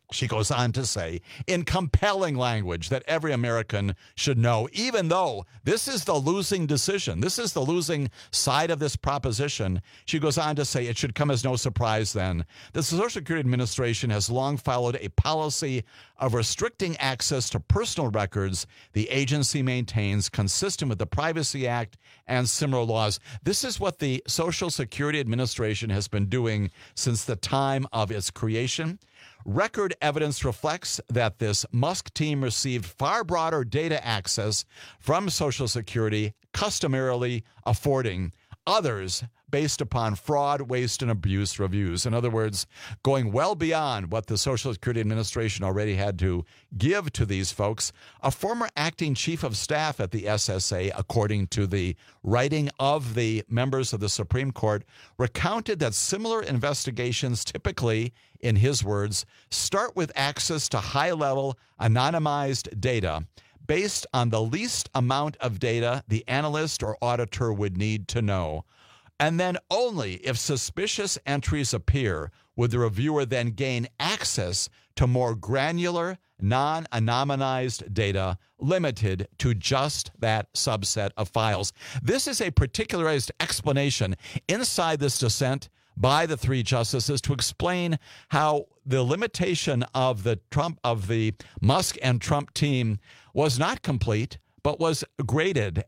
She goes on to say, in compelling language that every American should know, even though this is the losing decision, this is the losing side of this proposition, she goes on to say it should come as no surprise then that the Social Security Administration has long followed a policy of restricting access to personal records the agency maintains consistent with the Privacy Act and similar laws. This is what the Social Security Administration has been doing since the time of its creation. Record evidence reflects that this Musk team received far broader data access from Social Security, customarily affording others based upon fraud, waste, and abuse reviews. In other words, going well beyond what the Social Security Administration already had to give to these folks. A former acting chief of staff at the SSA, according to the writing of the members of the Supreme Court, recounted that similar investigations typically, in his words, start with access to high-level anonymized data based on the least amount of data the analyst or auditor would need to know. And then only if suspicious entries appear would the reviewer then gain access to more granular, non-anonymized data limited to just that subset of files. This is a particularized explanation inside this dissent by the three justices to explain how the limitation of the Musk and Trump team was not complete, but was graded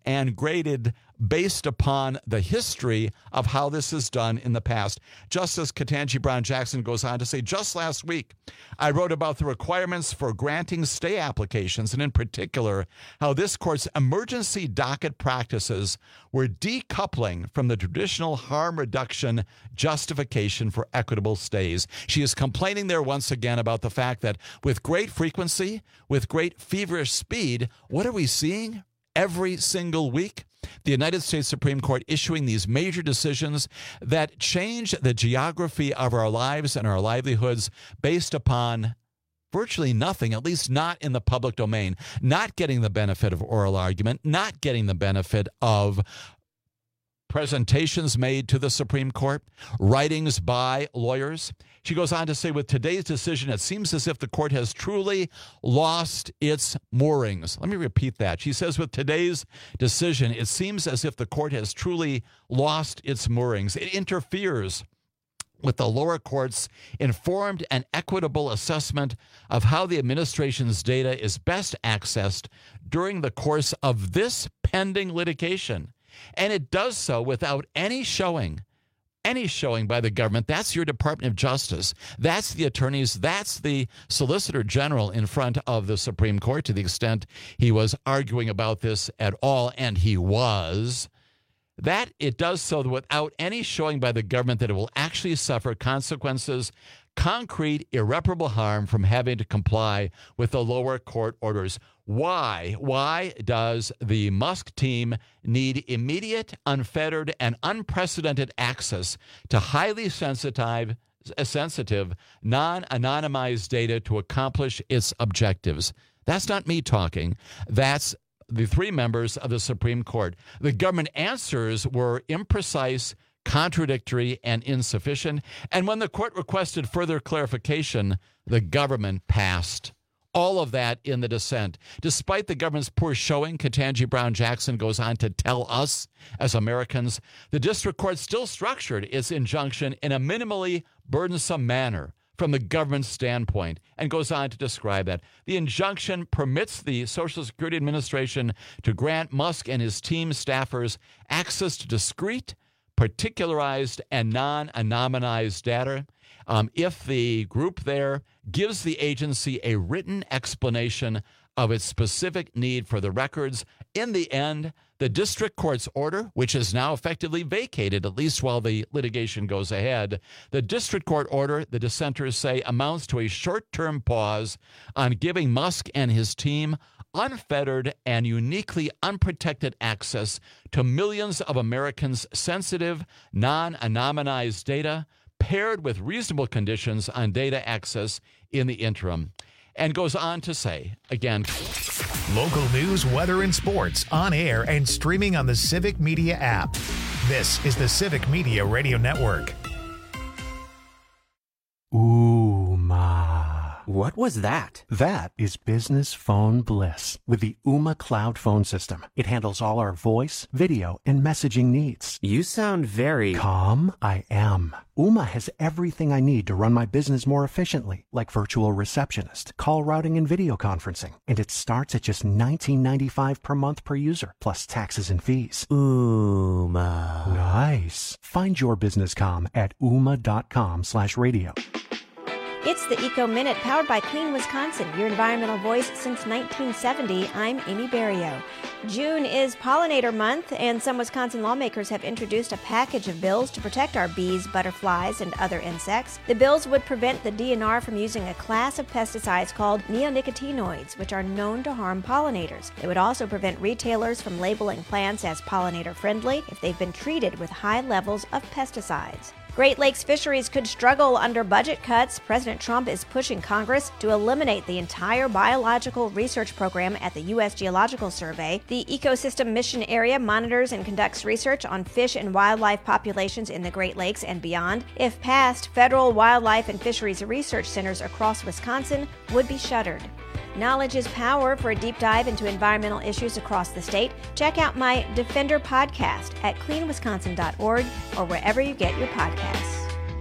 based upon the history of how this is done in the past. Justice Ketanji Brown Jackson goes on to say, just last week, I wrote about the requirements for granting stay applications, and in particular, how this court's emergency docket practices were decoupling from the traditional harm reduction justification for equitable stays. She is complaining there once again about the fact that with great frequency, with great feverish speed, what are we seeing every single week? The United States Supreme Court issuing these major decisions that change the geography of our lives and our livelihoods based upon virtually nothing, at least not in the public domain, not getting the benefit of oral argument, not getting the benefit of presentations made to the Supreme Court, writings by lawyers. She goes on to say, with today's decision, it seems as if the court has truly lost its moorings. Let me repeat that. She says, with today's decision, it seems as if the court has truly lost its moorings. It interferes with the lower court's informed and equitable assessment of how the administration's data is best accessed during the course of this pending litigation. And it does so without any showing by the government. That's your Department of Justice. That's the attorneys. That's the Solicitor General in front of the Supreme Court, to the extent he was arguing about this at all, and he was. That it does so without any showing by the government that it will actually suffer consequences, concrete, irreparable harm from having to comply with the lower court orders. Why? Why does the Musk team need immediate, unfettered, and unprecedented access to highly sensitive, non-anonymized data to accomplish its objectives? That's not me talking. That's the three members of the Supreme Court. The government answers were imprecise, contradictory, and insufficient. And when the court requested further clarification, the government passed. All of that in the dissent. Despite the government's poor showing, Ketanji Brown Jackson goes on to tell us as Americans, the district court still structured its injunction in a minimally burdensome manner from the government's standpoint, and goes on to describe that. The injunction permits the Social Security Administration to grant Musk and his team staffers access to discrete, particularized, and non-anonymized data if the group there gives the agency a written explanation of its specific need for the records. In the end, the district court's order, which is now effectively vacated, at least while the litigation goes ahead, the district court order, the dissenters say, amounts to a short-term pause on giving Musk and his team unfettered and uniquely unprotected access to millions of Americans' sensitive, non-anonymized data, paired with reasonable conditions on data access in the interim. And goes on to say, again, local news, weather, and sports on air and streaming on the Civic Media app. This is the Civic Media Radio Network. Ooh, ma. What was that? That is business phone bliss with the Ooma Cloud phone system. It handles all our voice, video, and messaging needs. You sound very... Calm? I am. Ooma has everything I need to run my business more efficiently, like virtual receptionist, call routing, and video conferencing. And it starts at just $19.95 per month per user, plus taxes and fees. Ooma. Nice. Find your business calm at ooma.com/radio. It's the Eco Minute, powered by Clean Wisconsin, your environmental voice since 1970. I'm Amy Berrio. June is Pollinator Month, and some Wisconsin lawmakers have introduced a package of bills to protect our bees, butterflies, and other insects. The bills would prevent the DNR from using a class of pesticides called neonicotinoids, which are known to harm pollinators. They would also prevent retailers from labeling plants as pollinator-friendly if they've been treated with high levels of pesticides. Great Lakes fisheries could struggle under budget cuts. President Trump is pushing Congress to eliminate the entire biological research program at the U.S. Geological Survey. The Ecosystem Mission Area monitors and conducts research on fish and wildlife populations in the Great Lakes and beyond. If passed, federal wildlife and fisheries research centers across Wisconsin would be shuttered. Knowledge is power. For a deep dive into environmental issues across the state, check out my Defender podcast at cleanwisconsin.org or wherever you get your podcasts.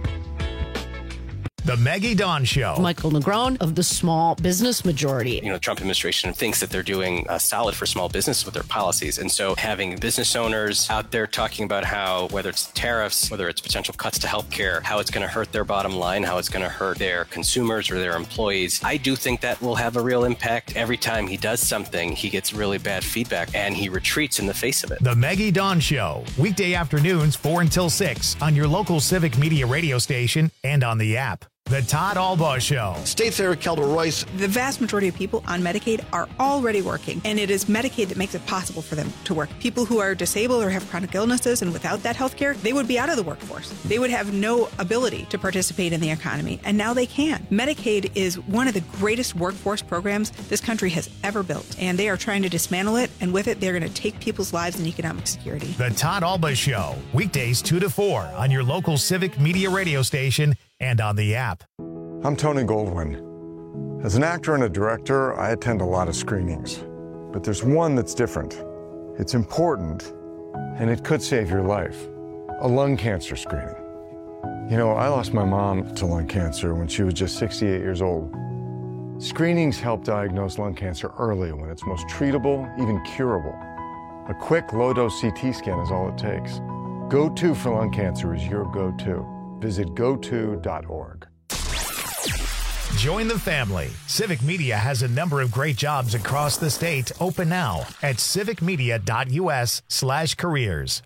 The Maggie Dawn Show. Michael Negron of the Small Business Majority. The Trump administration thinks that they're doing solid for small business with their policies. And so having business owners out there talking about how, whether it's tariffs, whether it's potential cuts to healthcare, how it's going to hurt their bottom line, how it's going to hurt their consumers or their employees, I do think that will have a real impact. Every time he does something, he gets really bad feedback and he retreats in the face of it. The Maggie Dawn Show. Weekday afternoons 4 until 6 on your local Civic Media radio station and on the app. The Todd Albaugh Show. State Senator Kelda Royce. The vast majority of people on Medicaid are already working, and it is Medicaid that makes it possible for them to work. People who are disabled or have chronic illnesses and without that health care, they would be out of the workforce. They would have no ability to participate in the economy, and now they can. Medicaid is one of the greatest workforce programs this country has ever built, and they are trying to dismantle it, and with it, they're going to take people's lives and economic security. The Todd Albaugh Show. Weekdays 2 to 4 on your local Civic Media radio station and on the app. I'm Tony Goldwyn. As an actor and a director, I attend a lot of screenings. But there's one that's different. It's important, and it could save your life. A lung cancer screening. You know, I lost my mom to lung cancer when she was just 68 years old. Screenings help diagnose lung cancer early when it's most treatable, even curable. A quick, low-dose CT scan is all it takes. Go-To for lung cancer is your go-to. Visit goto.org. Join the family. Civic Media has a number of great jobs across the state open now at civicmedia.us/careers.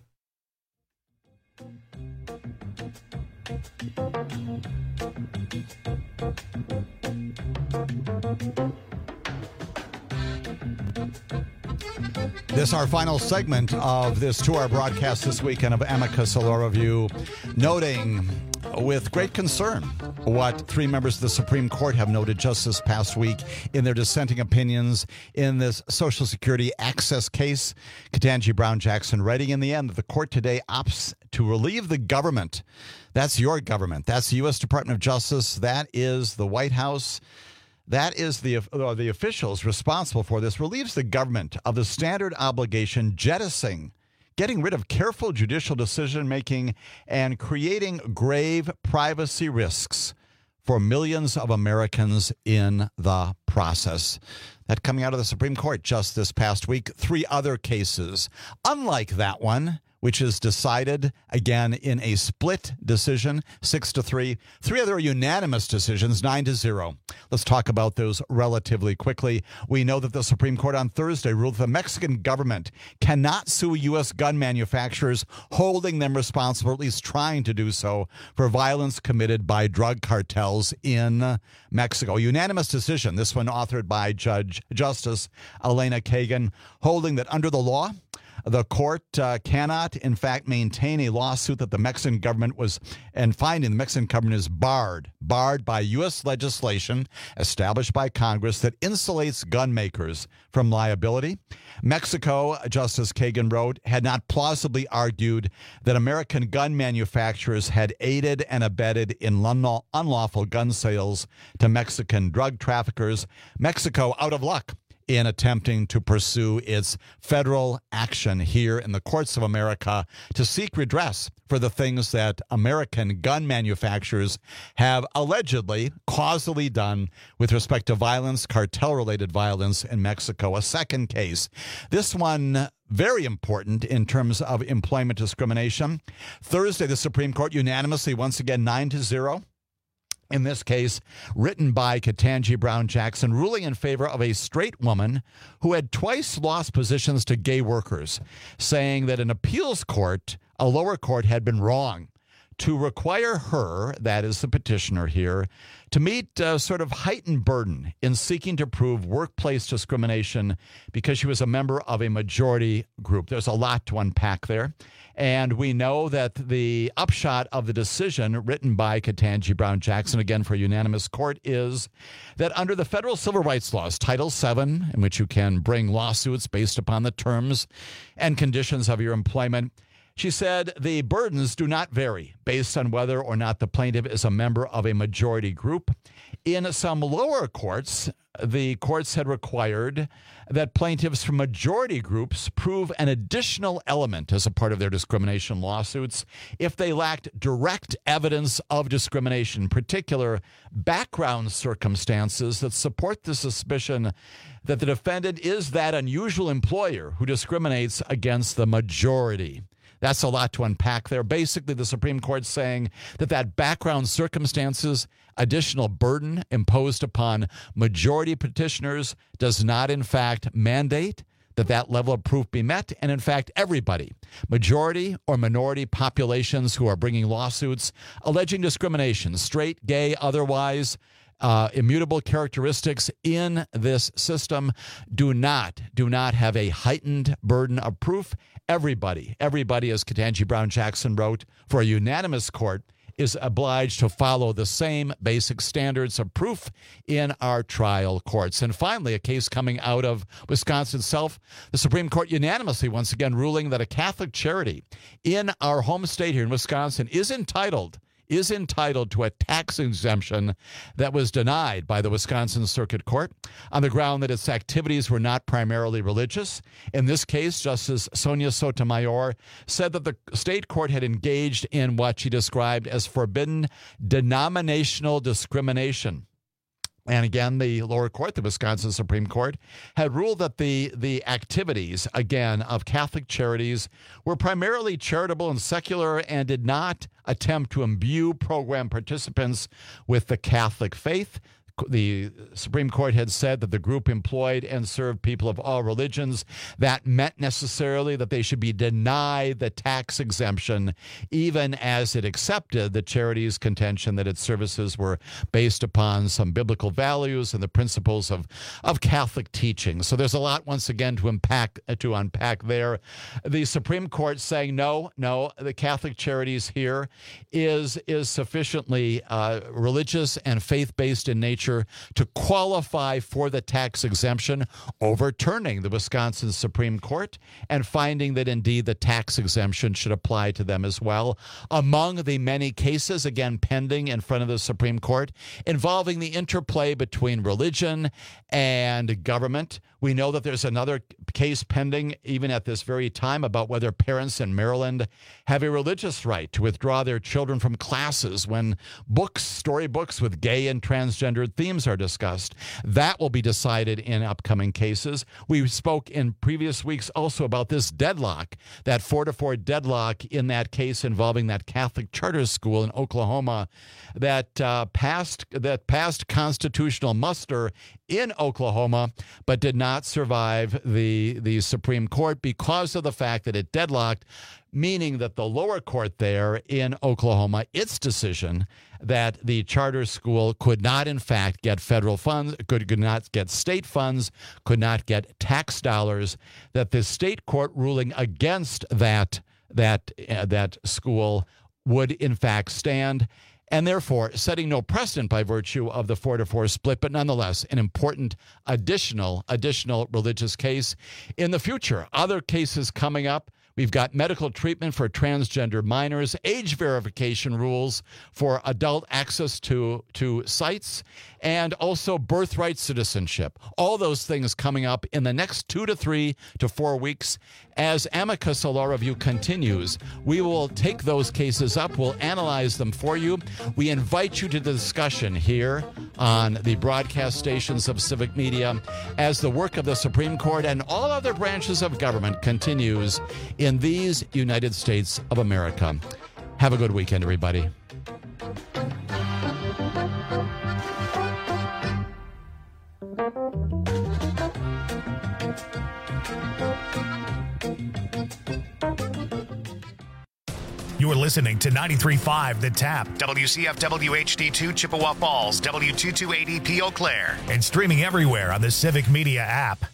This is our final segment of this 2-hour broadcast this weekend of Amicus Law Review, noting with great concern what 3 members of the Supreme Court have noted just this past week in their dissenting opinions in this Social Security access case. Ketanji Brown Jackson writing in the end that the court today opts to relieve the government. That's your government. That's the U.S. Department of Justice. That is the White House. That is the officials responsible for this, relieves the government of the standard obligation getting rid of careful judicial decision-making and creating grave privacy risks for millions of Americans in the process. That coming out of the Supreme Court just this past week. 3 other cases, unlike that one, which is decided, again, in a split decision, 6-3. 3 other unanimous decisions, 9-0. Let's talk about those relatively quickly. We know that the Supreme Court on Thursday ruled the Mexican government cannot sue U.S. gun manufacturers, holding them responsible, or at least trying to do so, for violence committed by drug cartels in Mexico. Unanimous decision, this one authored by Justice Elena Kagan, holding that under the law, The court cannot, in fact, maintain a lawsuit that the Mexican government finding the Mexican government is barred by U.S. legislation established by Congress that insulates gun makers from liability. Mexico, Justice Kagan wrote, had not plausibly argued that American gun manufacturers had aided and abetted in unlawful gun sales to Mexican drug traffickers. Mexico out of luck in attempting to pursue its federal action here in the courts of America to seek redress for the things that American gun manufacturers have allegedly causally done with respect to violence, cartel-related violence in Mexico. A second case, this one very important in terms of employment discrimination. Thursday, the Supreme Court unanimously, once again, 9-0. In this case, written by Ketanji Brown Jackson, ruling in favor of a straight woman who had twice lost positions to gay workers, saying that an appeals court, a lower court, had been wrong to require her, that is the petitioner here, to meet a sort of heightened burden in seeking to prove workplace discrimination because she was a member of a majority group. There's a lot to unpack there. And we know that the upshot of the decision written by Ketanji Brown Jackson, again for a unanimous court, is that under the federal civil rights laws, Title VII, in which you can bring lawsuits based upon the terms and conditions of your employment, she said the burdens do not vary based on whether or not the plaintiff is a member of a majority group. In some lower courts, the courts had required that plaintiffs from majority groups prove an additional element as a part of their discrimination lawsuits if they lacked direct evidence of discrimination, in particular background circumstances that support the suspicion that the defendant is that unusual employer who discriminates against the majority. That's a lot to unpack there. Basically, the Supreme Court saying that background circumstances, additional burden imposed upon majority petitioners does not, in fact, mandate that level of proof be met. And in fact, everybody, majority or minority populations who are bringing lawsuits alleging discrimination, straight, gay, otherwise, immutable characteristics in this system do not have a heightened burden of proof. Everybody, as Ketanji Brown Jackson wrote, for a unanimous court, is obliged to follow the same basic standards of proof in our trial courts. And finally, a case coming out of Wisconsin itself, the Supreme Court unanimously once again ruling that a Catholic charity in our home state here in Wisconsin is entitled to a tax exemption that was denied by the Wisconsin Circuit Court on the ground that its activities were not primarily religious. In this case, Justice Sonia Sotomayor said that the state court had engaged in what she described as forbidden denominational discrimination. And again, the lower court, the Wisconsin Supreme Court, had ruled that the activities, again, of Catholic charities were primarily charitable and secular and did not attempt to imbue program participants with the Catholic faith. The Supreme Court had said that the group employed and served people of all religions. That meant necessarily that they should be denied the tax exemption, even as it accepted the charity's contention that its services were based upon some biblical values and the principles of Catholic teaching. So there's a lot, once again, to unpack there. The Supreme Court saying, no, the Catholic charities here is sufficiently religious and faith-based in nature to qualify for the tax exemption, overturning the Wisconsin Supreme Court and finding that indeed the tax exemption should apply to them as well. Among the many cases, again, pending in front of the Supreme Court, involving the interplay between religion and government. We know that there's another case pending even at this very time about whether parents in Maryland have a religious right to withdraw their children from classes when storybooks with gay and transgendered themes are discussed. That will be decided in upcoming cases. We spoke in previous weeks also about this deadlock, that 4-4 deadlock in that case involving that Catholic charter school in Oklahoma that passed constitutional muster in Oklahoma, but did not survive the Supreme Court because of the fact that it deadlocked, meaning that the lower court there in Oklahoma, its decision that the charter school could not, in fact, get federal funds, could not get state funds, could not get tax dollars, that the state court ruling against that school would, in fact, stand, and therefore setting no precedent by virtue of the 4-4 split, but nonetheless an important additional religious case. In the future, other cases coming up. We've got medical treatment for transgender minors, age verification rules for adult access to sites, and also birthright citizenship. All those things coming up in the next 2 to 3 to 4 weeks. As Amicus Law Review continues, we will take those cases up. We'll analyze them for you. We invite you to the discussion here on the broadcast stations of Civic Media as the work of the Supreme Court and all other branches of government continues in these United States of America. Have a good weekend, everybody. You are listening to 93.5 The Tap, WCFW HD2 Chippewa Falls, W228EP Eau Claire, and streaming everywhere on the Civic Media app.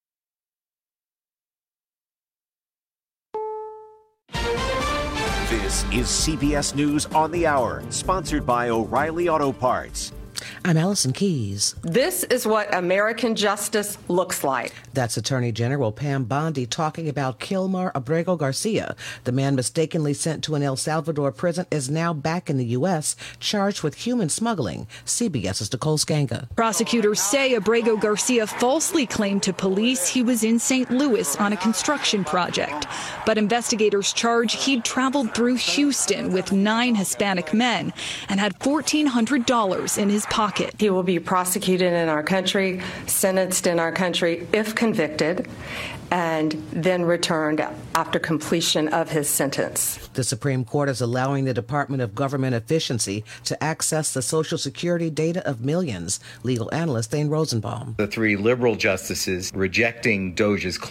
This is CBS News on the Hour, sponsored by O'Reilly Auto Parts. I'm Allison Keys. This is what American justice looks like. That's Attorney General Pam Bondi talking about Kilmar Abrego Garcia. The man mistakenly sent to an El Salvador prison is now back in the U.S., charged with human smuggling. CBS's Nicole Skanga. Prosecutors say Abrego Garcia falsely claimed to police he was in St. Louis on a construction project. But investigators charge he'd traveled through Houston with 9 Hispanic men and had $1,400 in his pocket. He will be prosecuted in our country, sentenced in our country if convicted, and then returned after completion of his sentence. The Supreme Court is allowing the Department of Government Efficiency to access the Social Security data of millions. Legal analyst Thane Rosenbaum. The 3 liberal justices rejecting DOJ's